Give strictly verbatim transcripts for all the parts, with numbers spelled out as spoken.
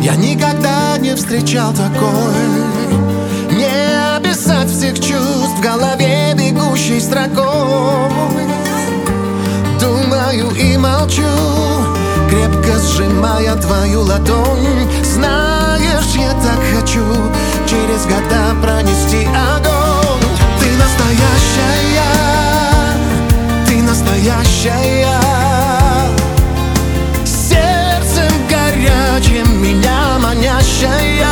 Я никогда не встречал такой. Не описать всех чувств в голове бегущей строкой. Думаю и молчу, крепко сжимая твою ладонь. Знаешь, я так хочу через года пронести огонь. Ты настоящая, ты настоящая, сердцем горячим меня манящая,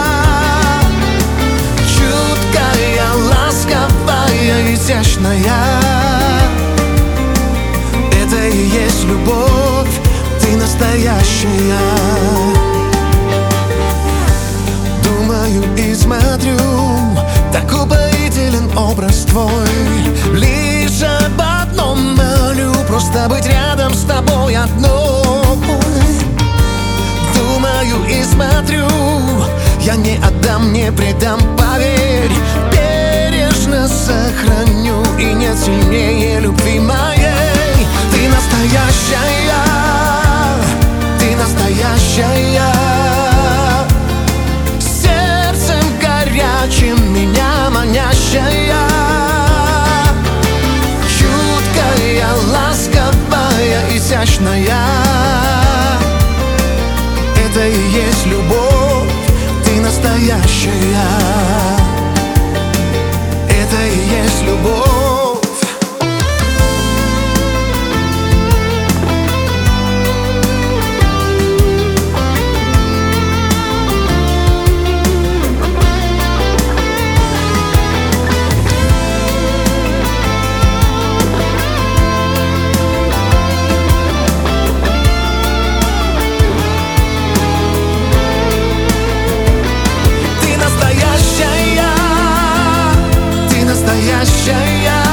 чуткая, ласковая, изящная. Это и есть любовь, ты настоящая. Думаю и смотрю, так упоителен образ твой. Лишь об одном молю, просто быть рядом с тобой одной. Думаю и смотрю, я не отдам, не предам, поверь. Бережно сохраню, и нет сильнее любви моей. Ты настоящая, ты настоящая, сердцем горячим меня манящая, чуткая, ласковая, изящная. Это и есть любовь, ты настоящая. Это и есть любовь. Настоящая,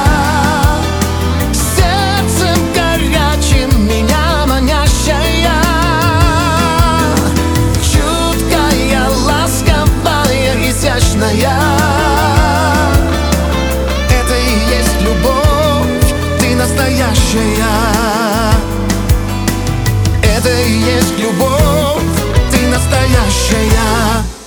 сердцем горячим меня манящая, чуткая, ласковая, изящная. Это и есть любовь, ты настоящая. Это и есть любовь, ты настоящая.